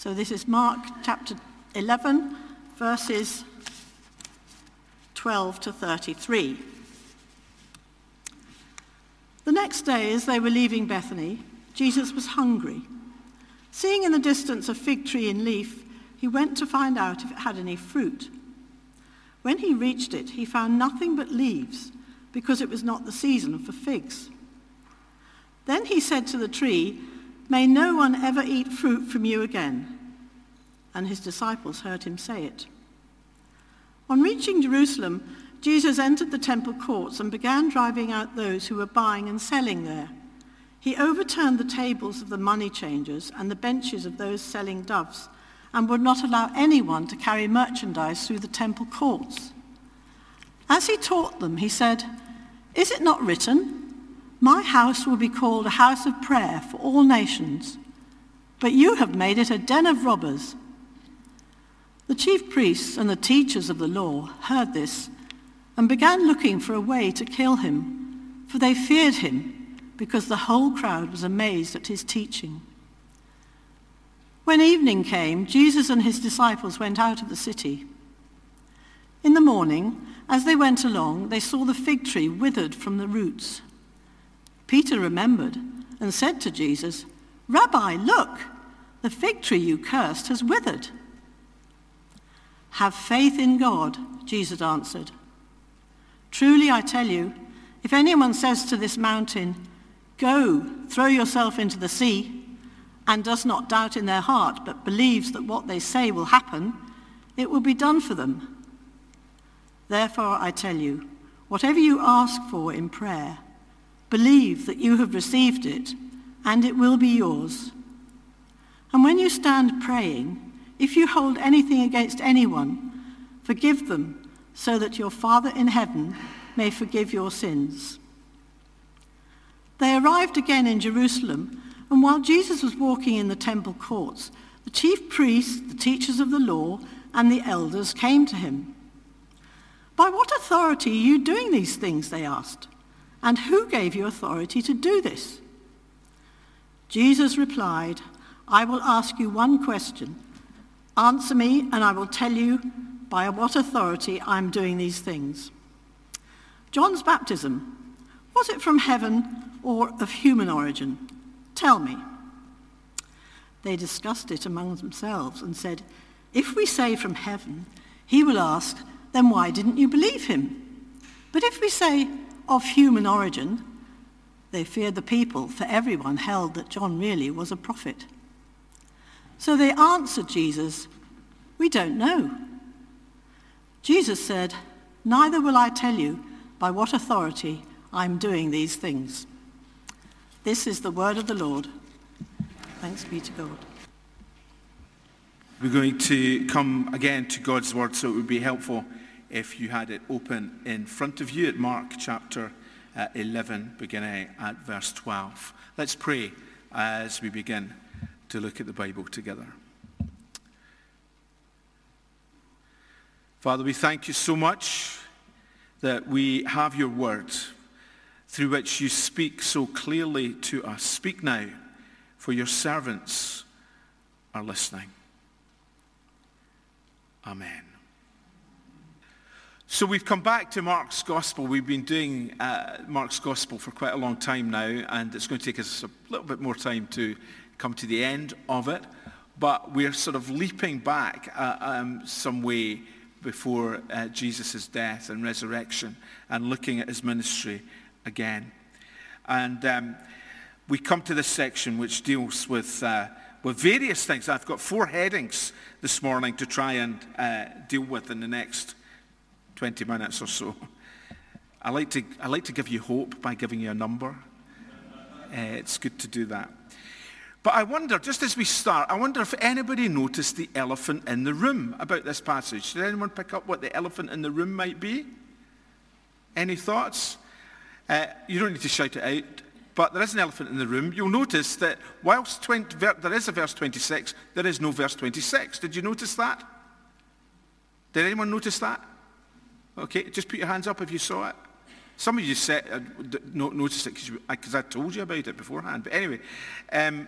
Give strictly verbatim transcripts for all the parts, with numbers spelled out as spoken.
So this is Mark chapter eleven, verses twelve to thirty-three. The next day, as they were leaving Bethany, Jesus was hungry. Seeing in the distance a fig tree in leaf, he went to find out if it had any fruit. When he reached it, he found nothing but leaves, because it was not the season for figs. Then he said to the tree, "May no one ever eat fruit from you again." And his disciples heard him say it. On reaching Jerusalem, Jesus entered the temple courts and began driving out those who were buying and selling there. He overturned the tables of the money changers and the benches of those selling doves, and would not allow anyone to carry merchandise through the temple courts. As he taught them, he said, "Is it not written, 'My house will be called a house of prayer for all nations,' but you have made it a den of robbers." The chief priests and the teachers of the law heard this and began looking for a way to kill him, for they feared him, because the whole crowd was amazed at his teaching. When evening came, Jesus and his disciples went out of the city. In the morning, as they went along, they saw the fig tree withered from the roots. Peter remembered and said to Jesus, "Rabbi, look, the fig tree you cursed has withered." "Have faith in God," Jesus answered. "Truly I tell you, if anyone says to this mountain, 'Go, throw yourself into the sea,' and does not doubt in their heart, but believes that what they say will happen, it will be done for them. Therefore I tell you, whatever you ask for in prayer, believe that you have received it, and it will be yours. And when you stand praying, if you hold anything against anyone, forgive them, so that your Father in heaven may forgive your sins." They arrived again in Jerusalem, and while Jesus was walking in the temple courts, the chief priests, the teachers of the law, and the elders came to him. "By what authority are you doing these things?" they asked. "And who gave you authority to do this?" Jesus replied, "I will ask you one question. Answer me, and I will tell you by what authority I am doing these things. John's baptism, was it from heaven or of human origin? Tell me." They discussed it among themselves and said, "If we say from heaven, he will ask, 'Then why didn't you believe him?' But if we say of human origin," they feared the people, for everyone held that John really was a prophet. So they answered Jesus, "We don't know." Jesus said, "Neither will I tell you by what authority I'm doing these things." This is the word of the Lord. Thanks be to God. We're going to come again to God's word, so it would be helpful if you had it open in front of you at Mark chapter uh, eleven, beginning at verse twelve. Let's pray as we begin to look at the Bible together. Father, we thank you so much that we have your word through which you speak so clearly to us. Speak now, for your servants are listening. Amen. So we've come back to Mark's Gospel. We've been doing uh, Mark's Gospel for quite a long time now, and it's going to take us a little bit more time to come to the end of it. But we're sort of leaping back uh, um, some way before uh, Jesus' death and resurrection and looking at his ministry again. And um, we come to this section which deals with uh, with various things. I've got four headings this morning to try and uh, deal with in the next twenty minutes or so. I like to I like to give you hope by giving you a number. Uh, it's good to do that. But I wonder, just as we start, I wonder if anybody noticed the elephant in the room about this passage. Did anyone pick up what the elephant in the room might be? Any thoughts? Uh, you don't need to shout it out, but there is an elephant in the room. You'll notice that whilst twenty, there is a verse twenty-six, there is no verse twenty-six. Did you notice that? Did anyone notice that? Okay, just put your hands up if you saw it. Some of you said, uh, noticed it because I told you about it beforehand. But anyway, um,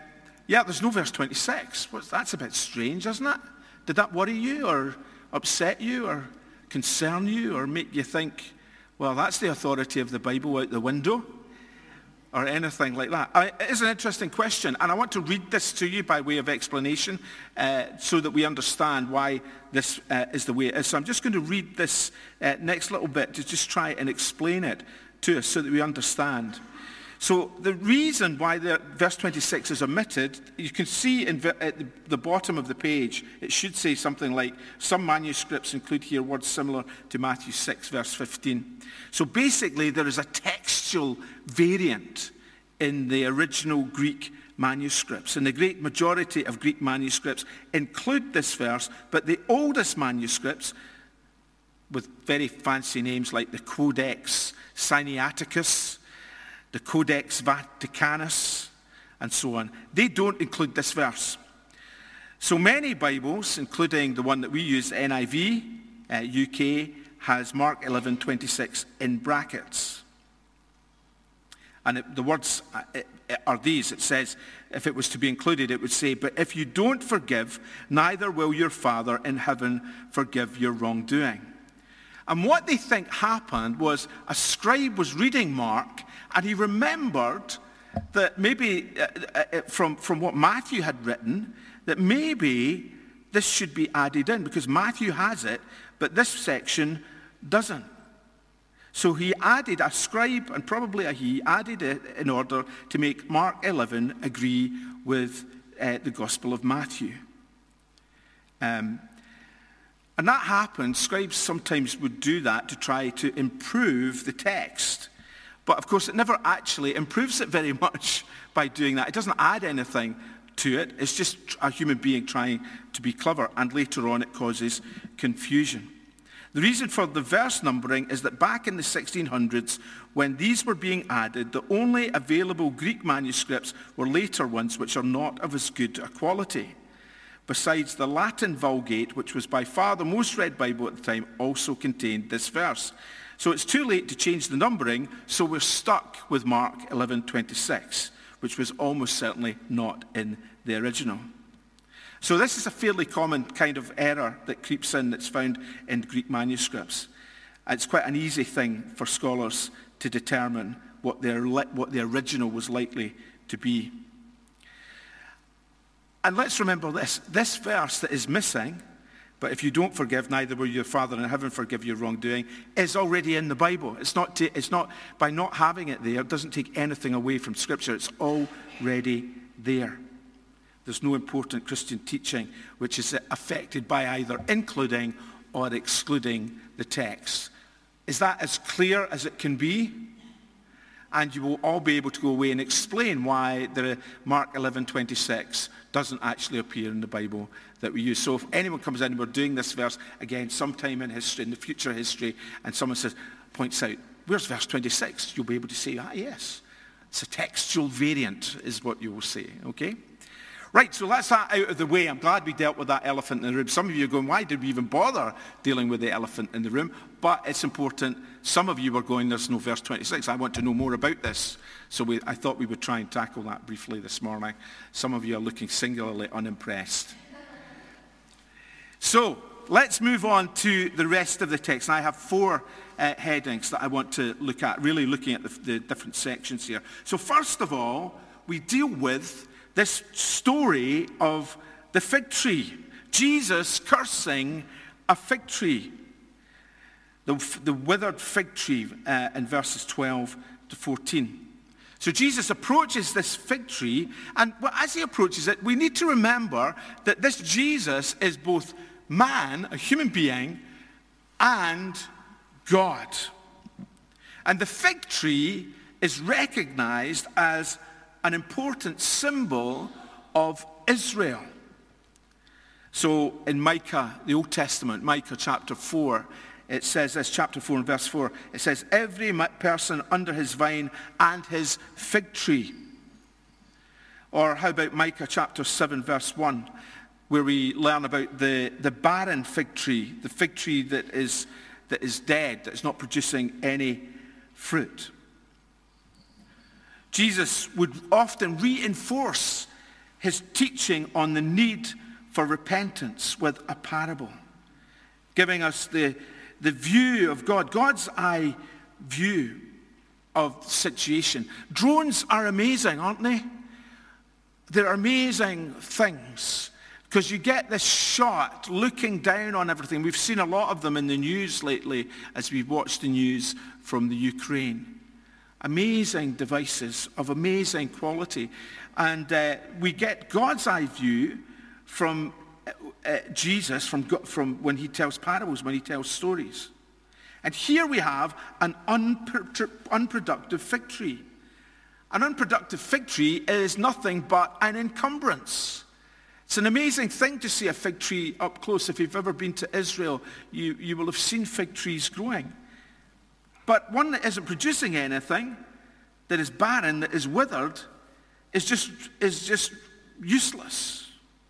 yeah, there's no verse twenty-six. Well, that's a bit strange, isn't it? Did that worry you or upset you or concern you or make you think, well, that's the authority of the Bible out the window? Or anything like that. I, it is an interesting question, and I want to read this to you by way of explanation uh, so that we understand why this uh, is the way it is. So I'm just going to read this uh, next little bit to just try and explain it to us so that we understand. So the reason why the verse twenty-six is omitted, you can see in, at the, the bottom of the page, it should say something like, some manuscripts include here words similar to Matthew six, verse fifteen. So basically there is a textual variant in the original Greek manuscripts. And the great majority of Greek manuscripts include this verse, but the oldest manuscripts, with very fancy names like the Codex Sinaiticus, the Codex Vaticanus, and so on, they don't include this verse. So many Bibles, including the one that we use, the N I V, uh, U K, has Mark eleven twenty-six in brackets. And it, the words are these. It says, if it was to be included, it would say, but if you don't forgive, neither will your Father in heaven forgive your wrongdoing. And what they think happened was a scribe was reading Mark, and he remembered that maybe uh, from, from what Matthew had written, that maybe this should be added in, because Matthew has it, but this section doesn't. So he added, a scribe, and probably a he, added it in order to make Mark eleven agree with uh, the Gospel of Matthew. Um, and that happened. Scribes sometimes would do that to try to improve the text. But of course, it never actually improves it very much by doing that. It doesn't add anything to it. It's just a human being trying to be clever, and later on it causes confusion. The reason for the verse numbering is that back in the sixteen hundreds, when these were being added, the only available Greek manuscripts were later ones which are not of as good a quality. Besides, the Latin Vulgate, which was by far the most read Bible at the time, also contained this verse. So it's too late to change the numbering, so we're stuck with Mark eleven twenty-six, which was almost certainly not in the original. So this is a fairly common kind of error that creeps in that's found in Greek manuscripts. It's quite an easy thing for scholars to determine what their, what the original was likely to be. And let's remember this, this verse that is missing, but if you don't forgive, neither will your Father in heaven forgive your wrongdoing, is already in the Bible. It's not, to, it's not, by not having it there, it doesn't take anything away from Scripture. It's already there. There's no important Christian teaching which is affected by either including or excluding the text. Is that as clear as it can be? And you will all be able to go away and explain why the Mark eleven twenty-six doesn't actually appear in the Bible that we use. So if anyone comes in, we're doing this verse again sometime in history, in the future history, and someone says, points out, where's verse twenty-six? You'll be able to say, ah, yes. It's a textual variant is what you will say, okay? Right, so that's that out of the way. I'm glad we dealt with that elephant in the room. Some of you are going, why did we even bother dealing with the elephant in the room? But it's important. Some of you were going, there's no verse twenty-six. I want to know more about this. So we, I thought we would try and tackle that briefly this morning. Some of you are looking singularly unimpressed. So let's move on to the rest of the text. And I have four uh, headings that I want to look at, really looking at the, the different sections here. So first of all, we deal with this story of the fig tree. Jesus cursing a fig tree. The, the withered fig tree uh, in verses twelve to fourteen. So Jesus approaches this fig tree, and as he approaches it, we need to remember that this Jesus is both man, a human being, and God. And the fig tree is recognized as an important symbol of Israel. So in Micah, the Old Testament, Micah chapter four, it says this, chapter four and verse four, it says, every person under his vine and his fig tree. Or how about Micah chapter seven, verse one, where we learn about the, the barren fig tree, the fig tree that is, that is dead, that is not producing any fruit. Jesus would often reinforce his teaching on the need for repentance with a parable, giving us the, the view of God, God's eye view of the situation. Drones are amazing, aren't they? They're amazing things because you get this shot looking down on everything. We've seen a lot of them in the news lately as we've watched the news from the Ukraine. Amazing devices of amazing quality. And uh, we get God's eye view from uh, Jesus, from, from when he tells parables, when he tells stories. And here we have an unpro- unproductive fig tree. An unproductive fig tree is nothing but an encumbrance. It's an amazing thing to see a fig tree up close. If you've ever been to Israel, you, you will have seen fig trees growing. But one that isn't producing anything, that is barren, that is withered, is just, is just useless.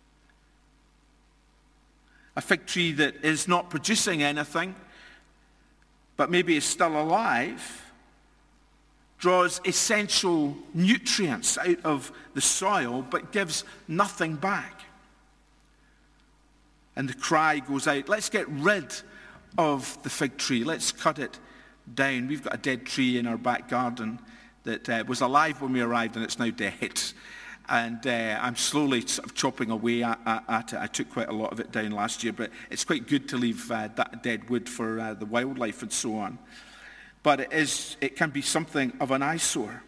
A fig tree that is not producing anything, but maybe is still alive, draws essential nutrients out of the soil, but gives nothing back. And the cry goes out, let's get rid of the fig tree. Let's cut it down. We've got a dead tree in our back garden that uh, was alive when we arrived, and it's now dead. And uh, I'm slowly sort of chopping away at, at, at it. I took quite a lot of it down last year, but it's quite good to leave uh, that dead wood for uh, the wildlife and so on. But it is, it can be something of an eyesore.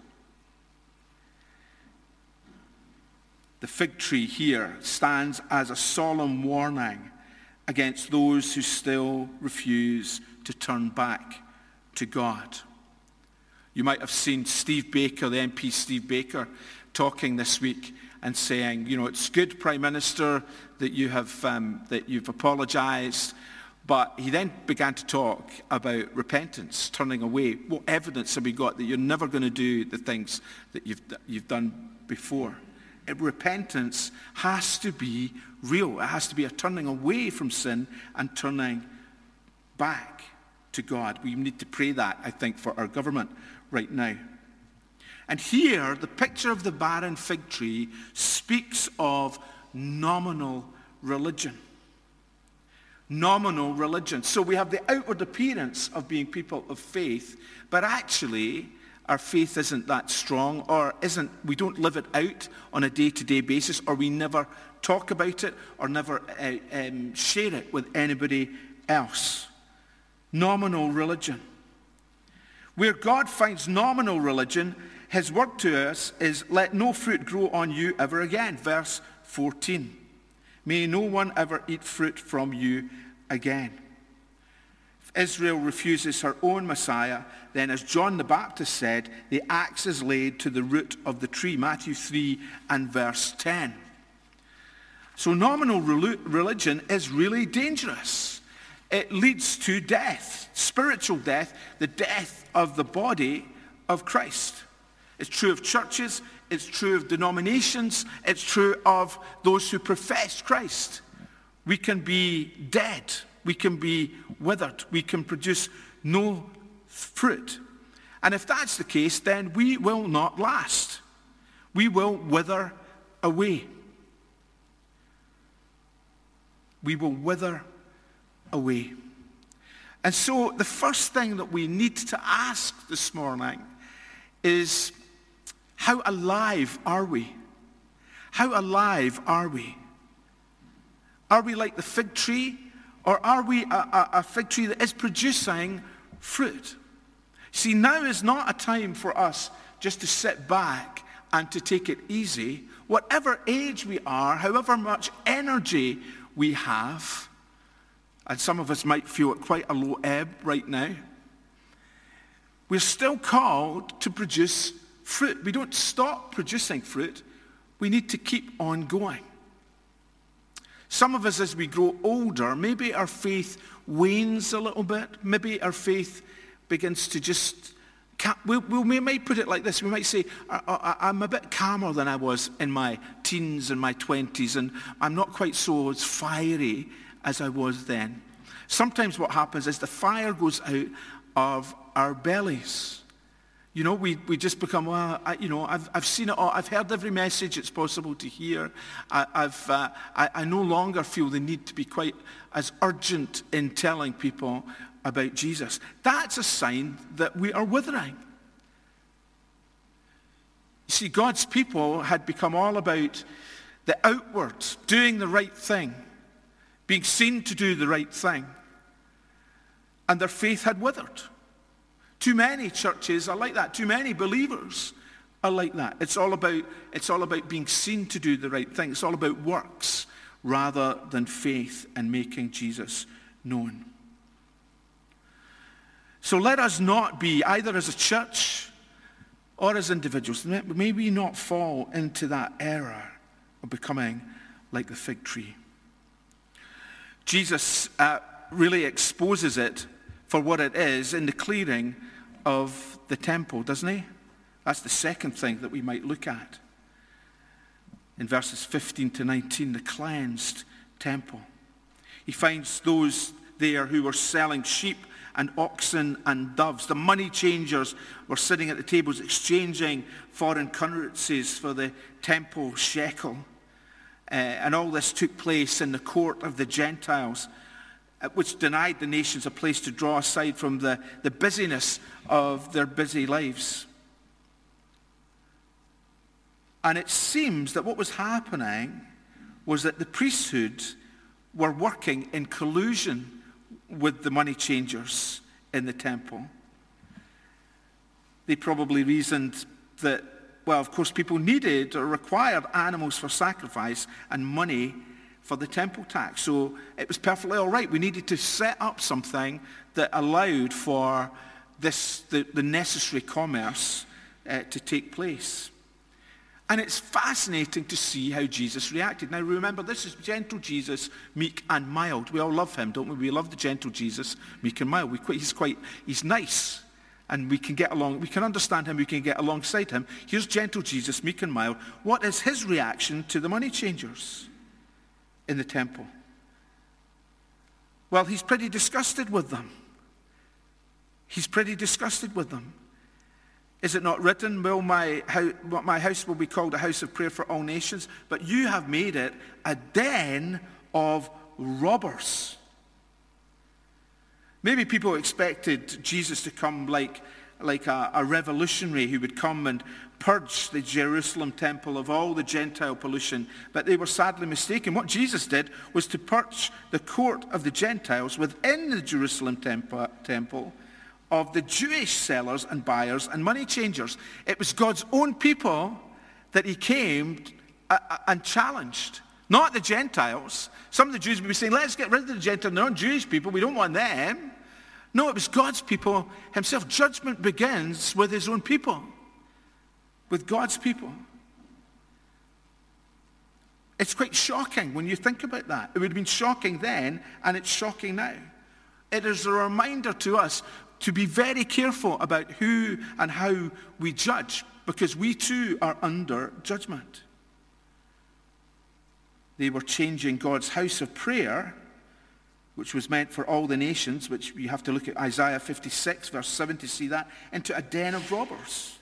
The fig tree here stands as a solemn warning against those who still refuse to turn back to God. You might have seen Steve Baker, the M P Steve Baker, talking this week and saying, you know, it's good, Prime Minister, that you have um, that you've apologised. But he then began to talk about repentance, turning away. What evidence have we got that you're never going to do the things that you've you've done before? And repentance has to be real. It has to be a turning away from sin and turning back to God. We need to pray that, I think, for our government right now. And here, the picture of the barren fig tree speaks of nominal religion. Nominal religion. So we have the outward appearance of being people of faith, but actually our faith isn't that strong, or isn't, we don't live it out on a day-to-day basis, or we never talk about it, or never uh, um, share it with anybody else. Nominal religion. Where God finds nominal religion, his word to us is, let no fruit grow on you ever again. Verse fourteen. May no one ever eat fruit from you again. If Israel refuses her own Messiah, then as John the Baptist said, the axe is laid to the root of the tree. Matthew three and verse ten. So nominal religion is really dangerous. It leads to death, spiritual death, the death of the body of Christ. It's true of churches, it's true of denominations, it's true of those who profess Christ. We can be dead, we can be withered, we can produce no fruit. And if that's the case, then we will not last. We will wither away. We will wither away. And so the first thing that we need to ask this morning is, how alive are we? How alive are we? Are we like the fig tree, or are we a, a, a fig tree that is producing fruit? See, now is not a time for us just to sit back and to take it easy. Whatever age we are, however much energy we have, and some of us might feel at quite a low ebb right now, we're still called to produce fruit. We don't stop producing fruit. We need to keep on going. Some of us, as we grow older, maybe our faith wanes a little bit. Maybe our faith begins to just, we, we might put it like this. We might say, I, I, I'm a bit calmer than I was in my teens and my twenties, and I'm not quite so as fiery as I was then. Sometimes what happens is the fire goes out of our bellies. You know, we, we just become, well, I, you know, I've, I've seen it all. I've heard every message it's possible to hear. I, I've, uh, I, I no longer feel the need to be quite as urgent in telling people about Jesus. That's a sign that we are withering. You see, God's people had become all about the outward, doing the right thing, being seen to do the right thing. And their faith had withered. Too many churches are like that. Too many believers are like that. It's all about, it's all about being seen to do the right thing. It's all about works rather than faith and making Jesus known. So let us not be, either as a church or as individuals, may we not fall into that error of becoming like the fig tree. Jesus uh, really exposes it for what it is in the clearing of the temple, doesn't he? That's the second thing that we might look at. In verses fifteen to nineteen, the cleansed temple. He finds those there who were selling sheep and oxen and doves. The money changers were sitting at the tables exchanging foreign currencies for the temple shekel. Uh, and all this took place in the court of the Gentiles, which denied the nations a place to draw aside from the, the busyness of their busy lives. And it seems that what was happening was that the priesthood were working in collusion with the money changers in the temple. They probably reasoned that, well, of course, people needed or required animals for sacrifice and money for the temple tax. So it was perfectly all right. We needed to set up something that allowed for this, the, the necessary commerce uh, to take place. And it's fascinating to see how Jesus reacted. Now remember, this is gentle Jesus, meek and mild. We all love him, don't we? We love the gentle Jesus, meek and mild. We, he's quite, he's nice. And we can get along, we can understand him, we can get alongside him. Here's gentle Jesus, meek and mild. What is his reaction to the money changers in the temple? Well, he's pretty disgusted with them. He's pretty disgusted with them. Is it not written, will my, house, my house will be called a house of prayer for all nations, but you have made it a den of robbers. Maybe people expected Jesus to come like, like a, a revolutionary who would come and purge the Jerusalem temple of all the Gentile pollution, but they were sadly mistaken. What Jesus did was to purge the court of the Gentiles within the Jerusalem temple, temple of the Jewish sellers and buyers and money changers. It was God's own people that he came and challenged, not the Gentiles. Some of the Jews would be saying, let's get rid of the Gentiles, they're not Jewish people, we don't want them. No, it was God's people himself. Judgment begins with his own people, with God's people. It's quite shocking when you think about that. It would have been shocking then, and it's shocking now. It is a reminder to us to be very careful about who and how we judge, because we too are under judgment. They were changing God's house of prayer, which was meant for all the nations, which you have to look at Isaiah fifty-six, verse seven to see that, into a den of robbers.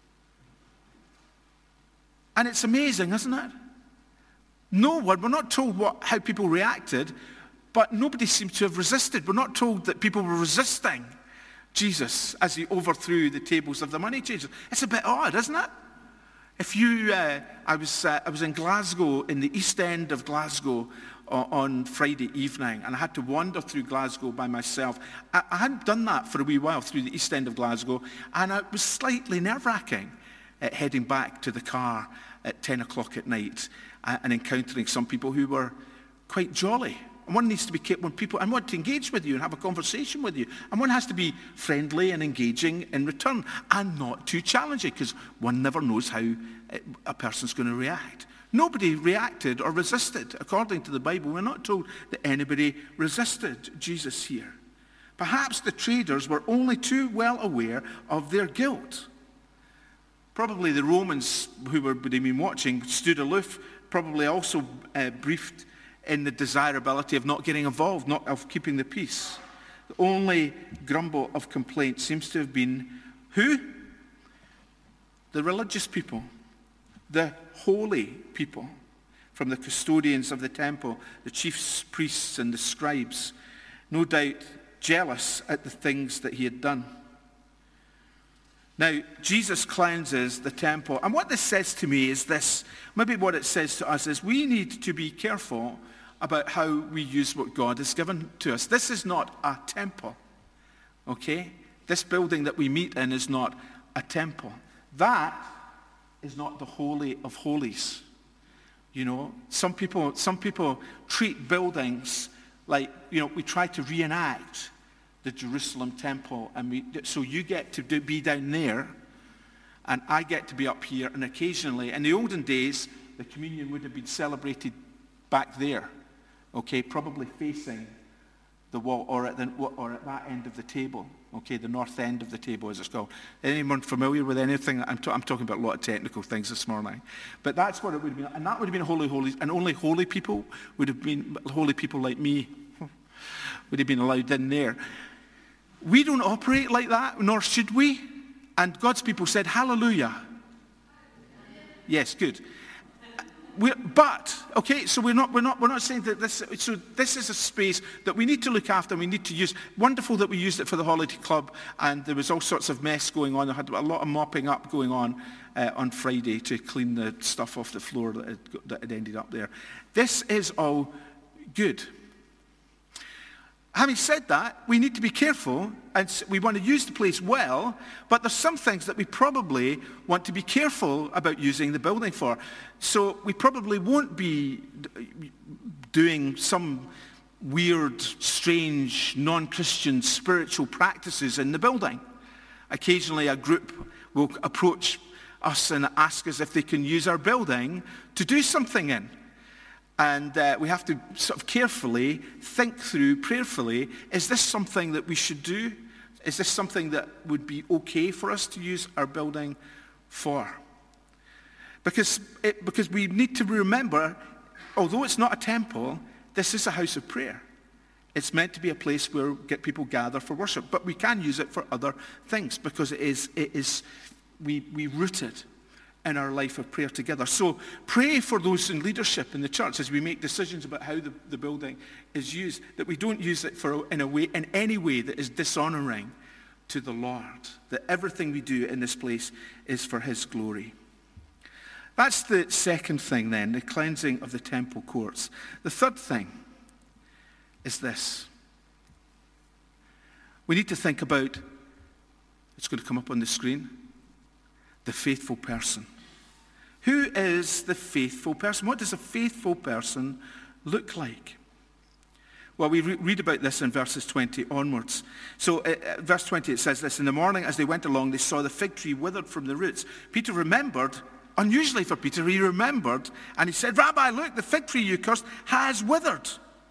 And it's amazing, isn't it? No one, we're not told what, how people reacted, but nobody seemed to have resisted. We're not told that people were resisting Jesus as he overthrew the tables of the money changers. It's a bit odd, isn't it? If you, uh, I was uh, I was in Glasgow, in the East End of Glasgow uh, on Friday evening, and I had to wander through Glasgow by myself. I, I hadn't done that for a wee while through the East End of Glasgow, and it was slightly nerve-wracking uh, heading back to the car at ten o'clock at night uh, and encountering some people who were quite jolly. And one needs to be careful when people, and want to engage with you and have a conversation with you. And one has to be friendly and engaging in return and not too challenging, because one never knows how a person's going to react. Nobody reacted or resisted. According to the Bible, we're not told that anybody resisted Jesus here. Perhaps the traders were only too well aware of their guilt. Probably the Romans who were would have been watching stood aloof, probably also uh, briefed in the desirability of not getting involved, not of keeping the peace. The only grumble of complaint seems to have been, who? the religious people, the holy people, from the custodians of the temple, the chief priests and the scribes, no doubt jealous at the things that he had done. Now, Jesus cleanses the temple. And what this says to me is this. Maybe what it says to us is we need to be careful about how we use what God has given to us. This is not a temple, okay? This building that we meet in is not a temple. That is not the Holy of Holies. You know, some people, some people treat buildings like, you know, we try to reenact the Jerusalem temple, and we, so you get to do, be down there, and I get to be up here, and occasionally, in the olden days, the communion would have been celebrated back there, okay, probably facing the wall, or at, the, or at that end of the table, okay, the north end of the table, as it's called. Anyone familiar with anything? I'm, t- I'm talking about a lot of technical things this morning, but that's what it would have been, and that would have been holy, holy, and only holy people would have been, holy people like me, would have been allowed in there. We don't operate like that, nor should we. And God's people said, hallelujah. Yes, good. We're, but, okay, so we're not, we're not, we're not saying that this, so this is a space that we need to look after and we need to use. Wonderful that we used it for the Holiday Club, and there was all sorts of mess going on. There had a lot of mopping up going on uh, on Friday to clean the stuff off the floor that had, that had ended up there. This is all good. Having said that, we need to be careful, and we want to use the place well, but there's some things that we probably want to be careful about using the building for. So we probably won't be doing some weird, strange, non-Christian spiritual practices in the building. Occasionally a group will approach us and ask us if they can use our building to do something in. And uh, we have to sort of carefully think through, prayerfully, is this something that we should do? Is this something that would be okay for us to use our building for? Because, it, because we need to remember, although it's not a temple, this is a house of prayer. It's meant to be a place where get people gather for worship. But we can use it for other things because it is, it is we, we root it in our life of prayer together. So pray for those in leadership in the church as we make decisions about how the, the building is used, that we don't use it for in a way, in any way that is dishonoring to the Lord, that everything we do in this place is for his glory. That's the second thing then, the cleansing of the temple courts. The third thing is this. We need to think about, it's going to come up on the screen, the faithful person. Who is the faithful person? What does a faithful person look like? Well, we re- read about this in verses twenty onwards. So uh, verse twenty, it says this, in the morning as they went along, they saw the fig tree withered from the roots. Peter remembered, unusually for Peter, he remembered, and he said, Rabbi, look, the fig tree you cursed has withered.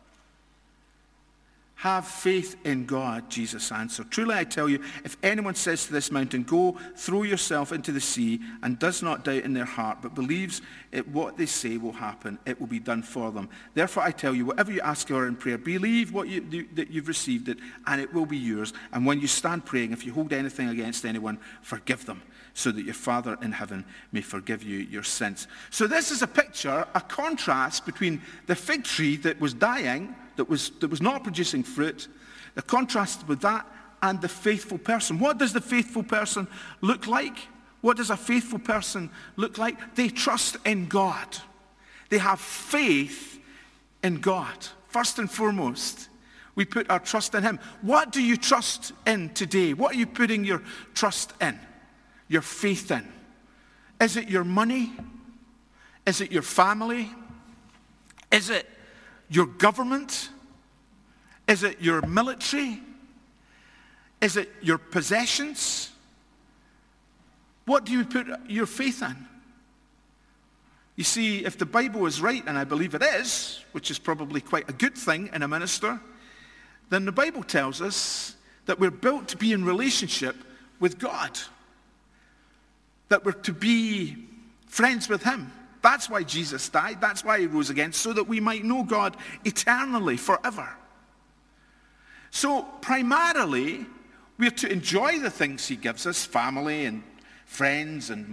Have faith in God, Jesus answered. Truly I tell you, if anyone says to this mountain, go, throw yourself into the sea, and does not doubt in their heart, but believes it, what they say will happen, it will be done for them. Therefore I tell you, whatever you ask for in prayer, believe what you, you, that you've received it, and it will be yours. And when you stand praying, if you hold anything against anyone, forgive them, so that your Father in heaven may forgive you your sins. So this is a picture, a contrast between the fig tree that was dying, that was, that was not producing fruit, the contrast with that and the faithful person. What does the faithful person look like? What does a faithful person look like? They trust in God. They have faith in God. First and foremost, we put our trust in him. What do you trust in today? What are you putting your trust in? Your faith in? Is it your money? Is it your family? Is it your government? Is it your military? Is it your possessions? What do you put your faith in? You see, if the Bible is right, and I believe it is, which is probably quite a good thing in a minister, then the Bible tells us that we're built to be in relationship with God. That we're to be friends with him. That's why Jesus died. That's why he rose again, so that we might know God eternally, forever. So primarily, we're to enjoy the things he gives us, family and friends and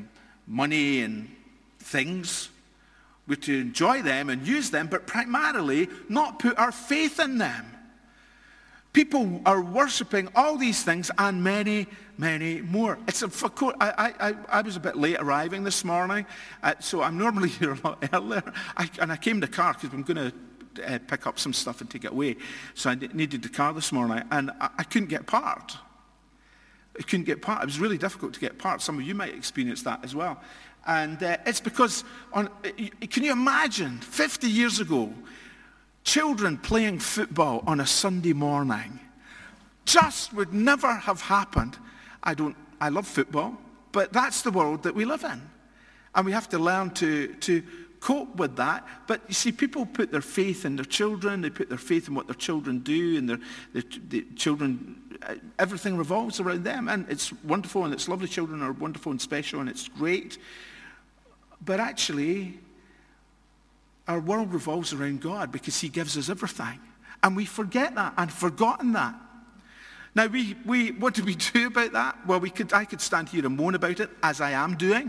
money and things. We're to enjoy them and use them, but primarily not put our faith in them. People are worshipping all these things and many, many more. It's a, I, I, I was a bit late arriving this morning, uh, so I'm normally here a lot earlier. I, and I came in the car because I'm going to uh, pick up some stuff and take it away. So I needed the car this morning, and I, I couldn't get parked. I couldn't get parked. It was really difficult to get parked. Some of you might experience that as well. And uh, it's because, on, can you imagine, fifty years ago, children playing football on a Sunday morning just would never have happened. I don't, I love football, but that's the world that we live in. And we have to learn to, to cope with that. But you see, people put their faith in their children, they put their faith in what their children do, and their, their, their children, everything revolves around them. And it's wonderful, and it's lovely. Children are wonderful and special, and it's great. But actually, our world revolves around God because he gives us everything. And we forget that and forgotten that. Now, we, we what do we do about that? Well, we could I could stand here and moan about it, as I am doing.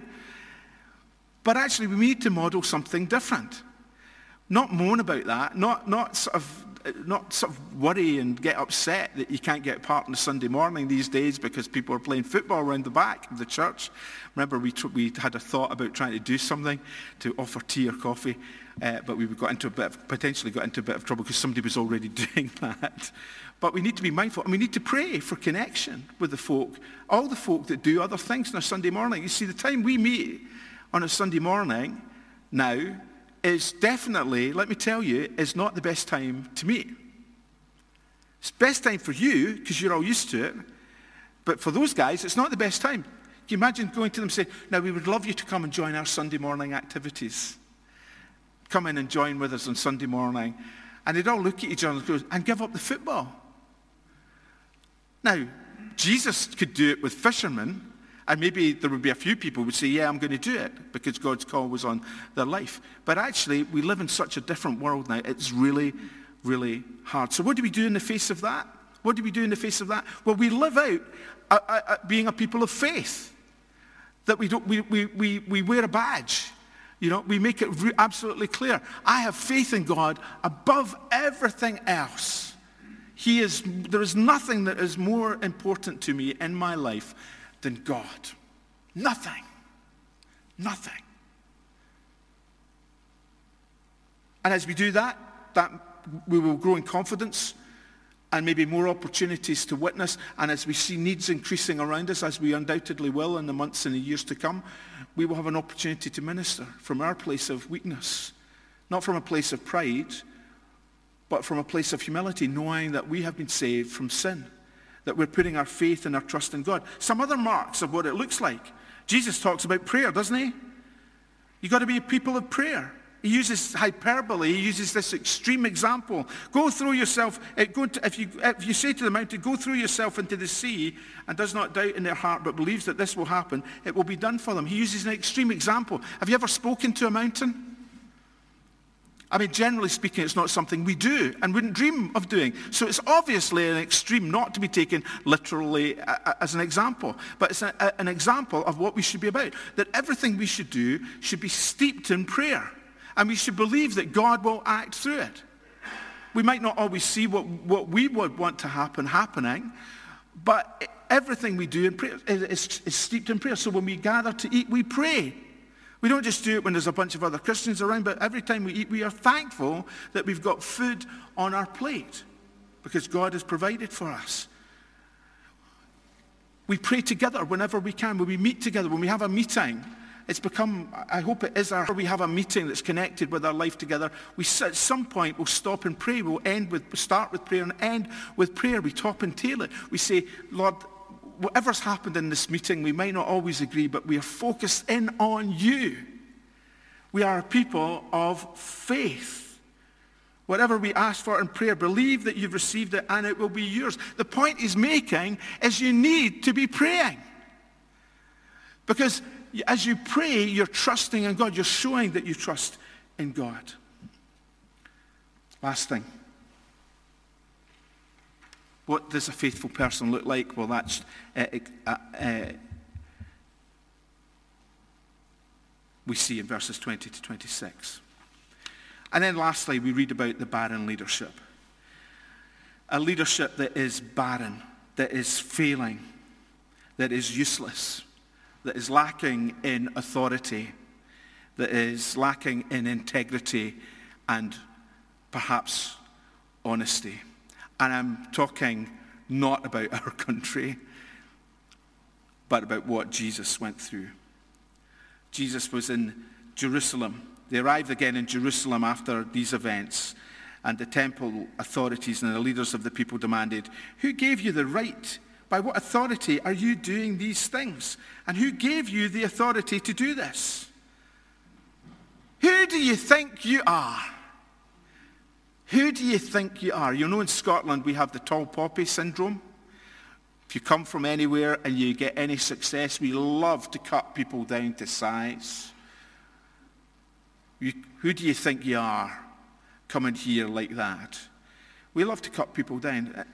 But actually, we need to model something different. Not moan about that, not, not, sort of, not sort of worry and get upset that you can't get parked on a Sunday morning these days because people are playing football around the back of the church. Remember, we, tr- we had a thought about trying to do something to offer tea or coffee. Uh, but we got into a bit of, potentially got into a bit of trouble because somebody was already doing that. But we need to be mindful, and we need to pray for connection with the folk, all the folk that do other things on a Sunday morning. You see, the time we meet on a Sunday morning now is definitely, let me tell you, is not the best time to meet. It's the best time for you because you're all used to it. But for those guys, it's not the best time. Can you imagine going to them and saying, now we would love you to come and join our Sunday morning activities. Come in and join with us on Sunday morning. And they'd all look at each other and go, and give up the football. Now, Jesus could do it with fishermen, and maybe there would be a few people who would say, yeah, I'm going to do it, because God's call was on their life. But actually, we live in such a different world now, it's really, really hard. So what do we do in the face of that? What do we do in the face of that? Well, we live out uh, uh, being a people of faith. That we, don't, we, we, we, we wear a badge. You know, we make it re- absolutely clear. I have faith in God above everything else. He is, there is nothing that is more important to me in my life than God. Nothing. Nothing. And as we do that, that we will grow in confidence and maybe more opportunities to witness. And as we see needs increasing around us, as we undoubtedly will in the months and the years to come, we will have an opportunity to minister from our place of weakness, not from a place of pride, but from a place of humility, knowing that we have been saved from sin, that we're putting our faith and our trust in God. Some other marks of what it looks like. Jesus talks about prayer, doesn't he? You've got to be a people of prayer. He uses hyperbole. He uses this extreme example. Go throw yourself, go to, if, you, if you say to the mountain, go throw yourself into the sea, and does not doubt in their heart, but believes that this will happen, it will be done for them. He uses an extreme example. Have you ever spoken to a mountain? I mean, generally speaking, it's not something we do and wouldn't dream of doing. So it's obviously an extreme not to be taken literally as an example. But it's a, a, an example of what we should be about. That everything we should do should be steeped in prayer. And we should believe that God will act through it. We might not always see what, what we would want to happen happening, but everything we do in prayer is, is steeped in prayer. So when we gather to eat, we pray. We don't just do it when there's a bunch of other Christians around, but every time we eat, we are thankful that we've got food on our plate because God has provided for us. We pray together whenever we can, when we meet together, when we have a meeting. It's become, I hope it is our, we have a meeting that's connected with our life together. We at some point will stop and pray. We'll end with, start with prayer and end with prayer. We top and tail it. We say, Lord, whatever's happened in this meeting, we might not always agree, but we are focused in on you. We are a people of faith. Whatever we ask for in prayer, believe that you've received it and it will be yours. The point he's making is you need to be praying. Because as you pray, you're trusting in God. You're showing that you trust in God. Last thing. What does a faithful person look like? Well, that's uh, uh, uh, we see in verses twenty to twenty-six. And then lastly, we read about the barren leadership. A leadership that is barren, that is failing, that is useless, that is lacking in authority, that is lacking in integrity and perhaps honesty. And I'm talking not about our country, but about what Jesus went through. Jesus was in Jerusalem. They arrived again in Jerusalem after these events, and the temple authorities and the leaders of the people demanded, "Who gave you the right? By what authority are you doing these things? And who gave you the authority to do this? Who do you think you are? Who do you think you are?" You know, in Scotland we have the tall poppy syndrome. If you come from anywhere and you get any success, we love to cut people down to size. You, who do you think you are coming here like that? We love to cut people down.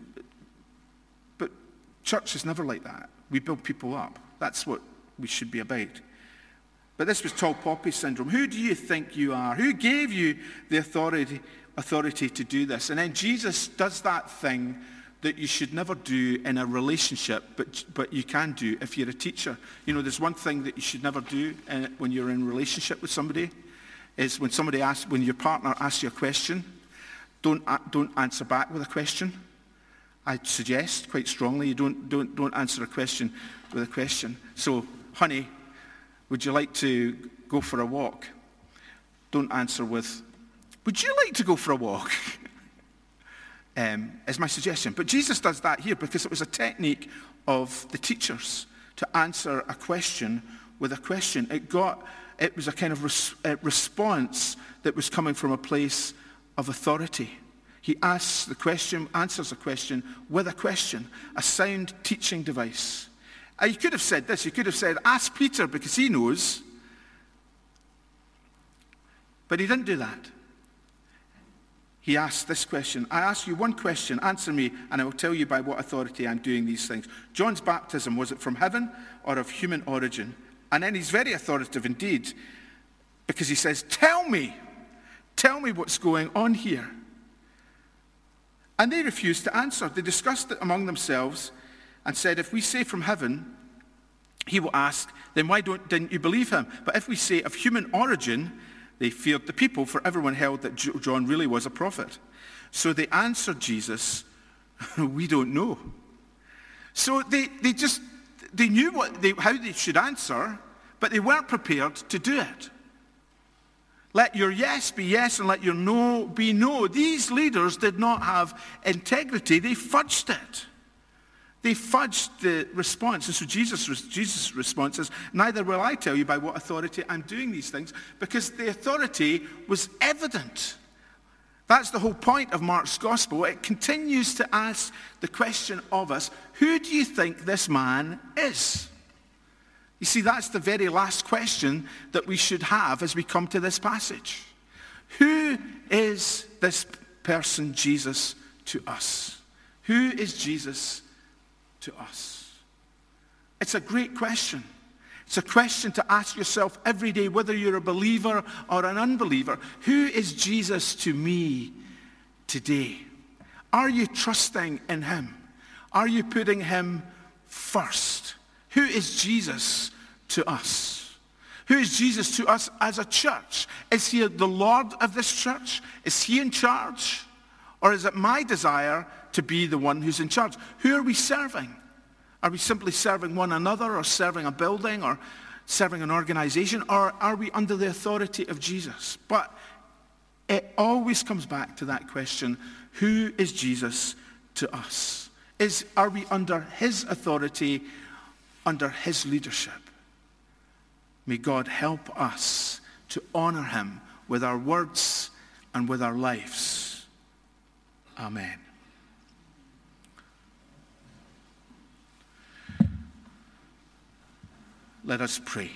But church is never like that. We build people up. That's what we should be about. But this was tall poppy syndrome. Who do you think you are? Who gave you the authority, authority to do this? And then Jesus does that thing that you should never do in a relationship, but but you can do if you're a teacher. You know, there's one thing that you should never do in, when you're in a relationship with somebody, is when somebody asks, when your partner asks you a question, don't don't answer back with a question. I suggest quite strongly you don't don't don't answer a question with a question. So, honey, would you like to go for a walk? Don't answer with, would you like to go for a walk? Um, is my suggestion. But Jesus does that here because it was a technique of the teachers to answer a question with a question. It got, it was a kind of res, a response that was coming from a place of authority. He asks the question, answers a question with a question, a sound teaching device. Uh, you could have said this, you could have said, ask Peter because he knows. But he didn't do that. He asked this question, I ask you one question, answer me, and I will tell you by what authority I'm doing these things. John's baptism, was it from heaven or of human origin? And then he's very authoritative indeed, because he says, tell me, tell me what's going on here. And they refused to answer. They discussed it among themselves and said, if we say from heaven, he will ask, then why don't, didn't you believe him? But if we say of human origin, they feared the people, for everyone held that John really was a prophet. So they answered Jesus, we don't know. So they, they just, they knew what they, how they should answer, but they weren't prepared to do it. Let your yes be yes and let your no be no. These leaders did not have integrity. They fudged it. They fudged the response. And so Jesus' Jesus' response is, neither will I tell you by what authority I'm doing these things, because the authority was evident. That's the whole point of Mark's gospel. It continues to ask the question of us, who do you think this man is? You see, that's the very last question that we should have as we come to this passage. Who is this person, Jesus, to us? Who is Jesus to us? It's a great question. It's a question to ask yourself every day, whether you're a believer or an unbeliever. Who is Jesus to me today? Are you trusting in him? Are you putting him first? Who is Jesus to us? Who is Jesus to us as a church? Is he the Lord of this church? Is he in charge? Or is it my desire to be the one who's in charge? Who are we serving? Are we simply serving one another, or serving a building, or serving an organization? Or are we under the authority of Jesus? But it always comes back to that question, who is Jesus to us? Is, are we under his authority, under his leadership? May God help us to honor him with our words and with our lives. Amen. Let us pray.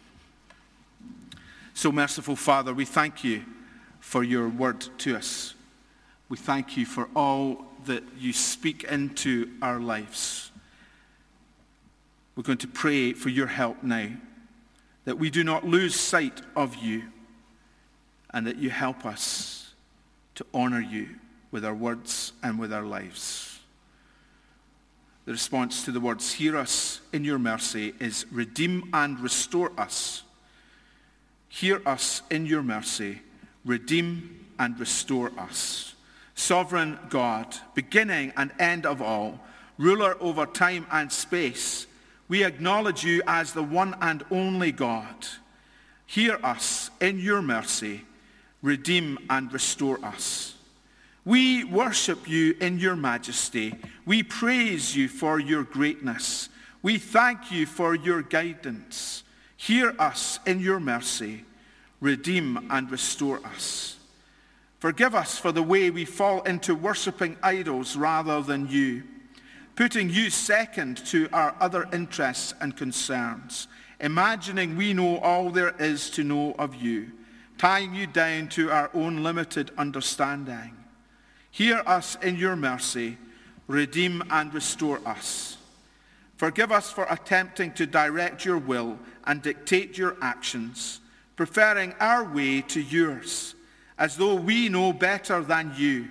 So merciful Father, we thank you for your word to us. We thank you for all that you speak into our lives. We're going to pray for your help now that we do not lose sight of you, and that you help us to honor you with our words and with our lives. The response to the words, hear us in your mercy, is redeem and restore us. Hear us in your mercy, redeem and restore us. Sovereign God, beginning and end of all, ruler over time and space, we acknowledge you as the one and only God. Hear us in your mercy, redeem and restore us. We worship you in your majesty. We praise you for your greatness. We thank you for your guidance. Hear us in your mercy, redeem and restore us. Forgive us for the way we fall into worshiping idols rather than you, putting you second to our other interests and concerns, imagining we know all there is to know of you, tying you down to our own limited understanding. Hear us in your mercy, redeem and restore us. Forgive us for attempting to direct your will and dictate your actions, preferring our way to yours, as though we know better than you.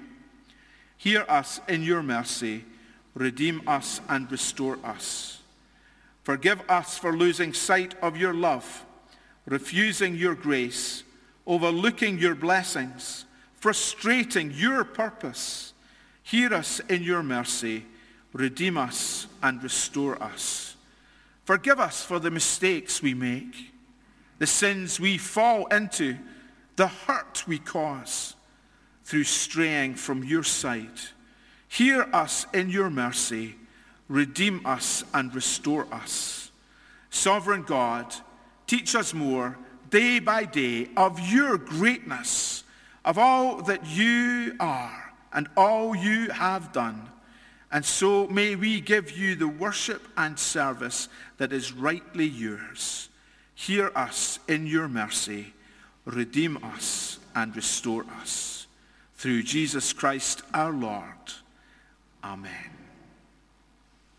Hear us in your mercy, redeem us and restore us. Forgive us for losing sight of your love, refusing your grace, overlooking your blessings, frustrating your purpose. Hear us in your mercy, redeem us and restore us. Forgive us for the mistakes we make, the sins we fall into, the hurt we cause through straying from your sight. Hear us in your mercy, redeem us and restore us. Sovereign God, teach us more day by day of your greatness, of all that you are and all you have done. And so may we give you the worship and service that is rightly yours. Hear us in your mercy, redeem us and restore us. Through Jesus Christ our Lord. Amen.